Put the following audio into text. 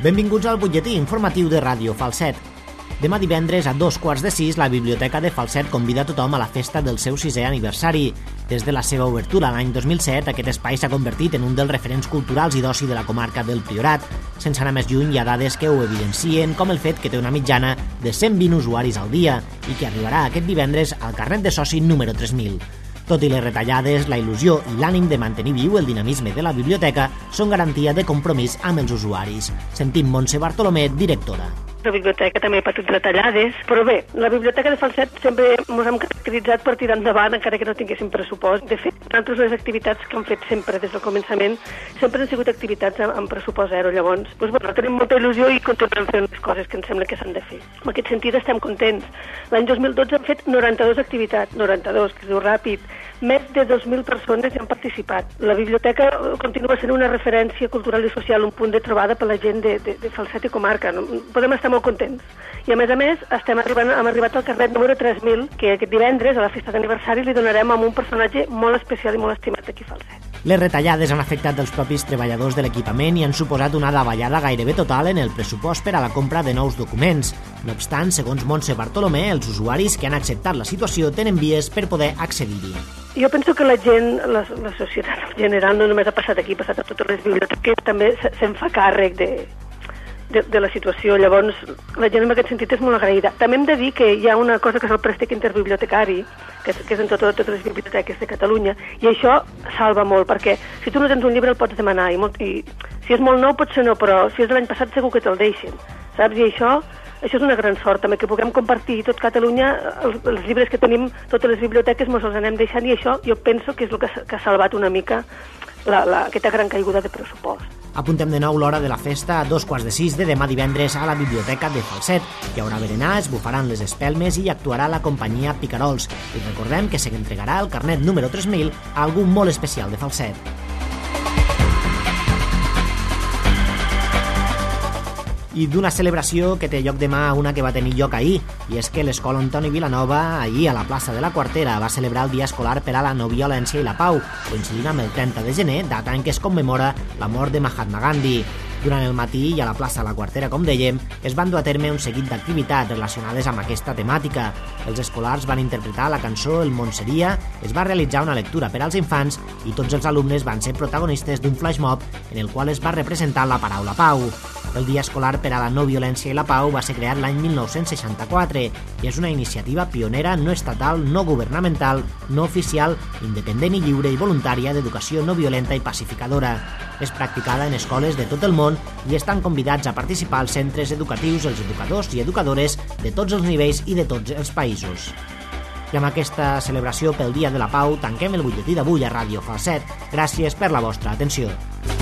Benvinguts al butlletí informatiu de Ràdio Falset. Demà divendres a 5:15 la Biblioteca de Falset convida a tothom a la festa del seu 6è aniversari. Des de la seva obertura l'any 2007, aquest espai s'ha convertit en un dels referents culturals i d'oci de la comarca del Priorat. Sense anar més lluny, hi ha dades que ho evidencien, com el fet que té una mitjana de 120 usuaris al dia i que arribarà aquest divendres al carnet de soci número 3000. Tot i les retallades, la il·lusió i l'ànim de mantenir viu el dinamisme de la biblioteca són garantia de compromís amb els usuaris. Sentim Montse Bartolomé, directora. La biblioteca també ha patit retallades, però bé, la Biblioteca de Falset sempre ens hem caracteritzat per tirar endavant, encara que no tinguéssim pressupost. De fet, nosaltres les activitats que hem fet sempre des del començament sempre han sigut activitats amb pressupost zero. Llavors, tenim molta il·lusió i continuem fent les coses que ens sembla que s'han de fer. En aquest sentit estem contents. L'any 2012 hem fet 92 activitats, 92, que es diu ràpid. Més de 2.000 persones hi han participat. La biblioteca continua sent una referència cultural i social, un punt de trobada per la gent de Falset i comarca. Podem estar molt contents. I a més, hem arribat al carnet número 3000, que aquest divendres, a la festa d'aniversari, li donarem a un personatge molt especial i molt estimat d'aquí a Falset. Les retallades han afectat els propis treballadors de l'equipament i han suposat una davallada gairebé total en el pressupost per a la compra de nous documents. No obstant, segons Montse Bartolomé, els usuaris que han acceptat la situació tenen vies per poder accedir-hi. Jo penso que la gent, la societat en general, no només ha passat aquí, ha passat a totes les biblioteques, també se'n fa càrrec de la situació. Llavors, la gent en aquest sentit és molt agraïda. També hem de dir que hi ha una cosa que és el préstec interbibliotecari, que és en totes les biblioteques de Catalunya, i això salva molt, perquè si tu no tens un llibre el pots demanar, i si és molt nou potser no, però si és de l'any passat segur que te'l deixen, saps? I això és una gran sort, també, que puguem compartir tot Catalunya, els llibres que tenim, totes les biblioteques ens els anem deixant, i això jo penso que és el que ha salvat una mica aquesta gran caiguda de pressupost. Apuntem de nou l'hora de la festa a 5:15 de demà divendres a la Biblioteca de Falset. Hi haurà berenar, es bufaran les espelmes i hi actuarà la companyia Picarols. I recordem que se n'entregarà el carnet número 3000 a algú molt especial de Falset. I d'una celebració que té lloc demà a una que va tenir lloc ahir, i és que l'Escola Antoni Vilanova, ahir a la plaça de la Quartera, va celebrar el Dia Escolar per a la No Violència i la Pau, coincidint amb el 30 de gener, data en què es commemora la mort de Mahatma Gandhi. Durant el matí i a la plaça de la Quartera, com dèiem, es van dur a terme un seguit d'activitats relacionades amb aquesta temàtica. Els escolars van interpretar la cançó El món seria, es va realitzar una lectura per als infants i tots els alumnes van ser protagonistes d'un flash mob en el qual es va representar la paraula pau. El Dia Escolar per a la No Violència i la Pau va ser creat l'any 1964 i és una iniciativa pionera no estatal, no governamental, no oficial, independent i lliure i voluntària d'educació no violenta i pacificadora. És practicada en escoles de tot el món i estan convidats a participar als centres educatius els educadors i educadores de tots els nivells i de tots els països. I amb aquesta celebració pel Dia de la Pau tanquem el butlletí d'avui a Ràdio Falset. Gràcies per la vostra atenció.